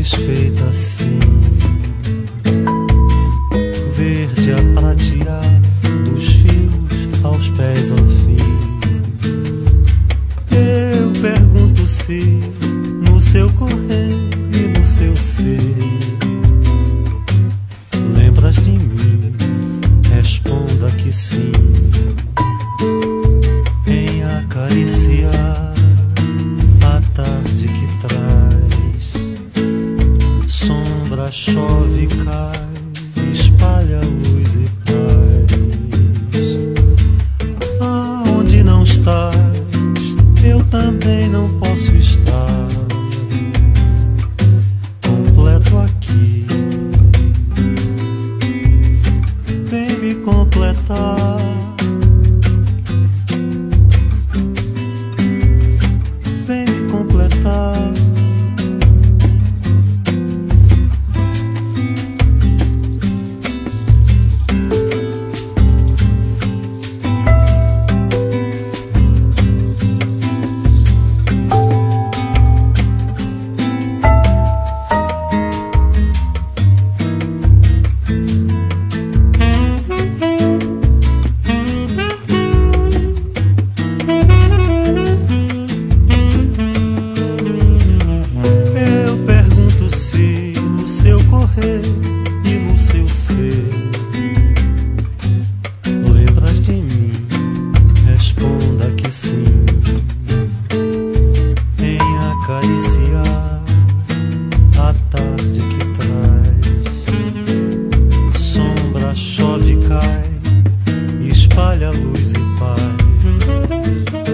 desfeita assim, verde a pratear dos fios aos pés ao fim. Eu pergunto se no seu correr e no seu ser lembras de mim, responda que sim. Em acariciar a tarde que traz sombra, chove, cai, espalha luz e paz. Aonde não estás, eu também não posso estar completo aqui. Vem me completar. Vem me completar. E no seu ser lembras de mim, responda que sim. Em acariciar a tarde que traz sombra, chove, cai, espalha luz e paz.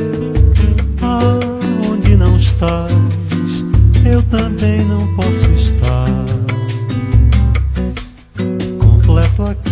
Aonde não estás, eu também não posso estar completo aqui.